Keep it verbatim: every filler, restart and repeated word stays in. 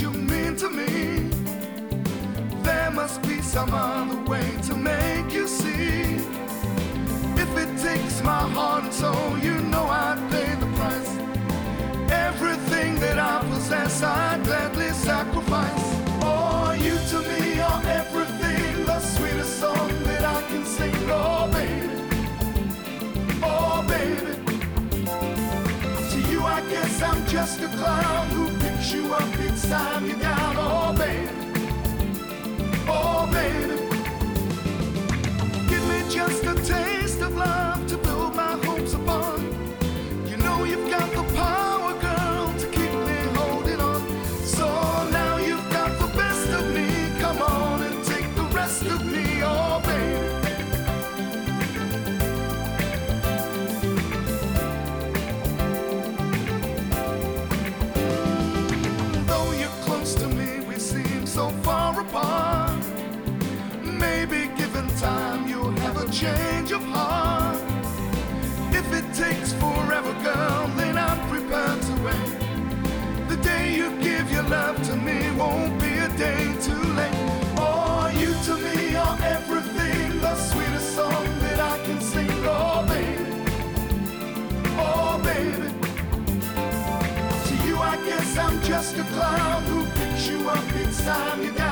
you mean to me. There must be some other way to make you see. If it takes my heart and soul, you know I'd pay the price. Everything that I possess, I'd gladly sacrifice. Oh, you to me are everything, the sweetest song that I can sing. Oh, baby, oh, baby. To you, I guess I'm just a clown who picks you up each time you're down. Oh, baby, oh, baby. Give me just a taste of love to build my hopes upon. You know you've got the power, girl, to keep me holding on. So now you've got the best of me. Come on and take the rest of me, oh, baby. Though you're close to me, we seem so far apart. Maybe given time, you'll have a change of heart. If it takes forever, girl, then I'm prepared to wait. The day you give your love to me won't be a day too late. Oh, you to me are everything, the sweetest song that I can sing. Oh, baby, oh, baby. To you, I guess I'm just a clown who picks you up each time you're down.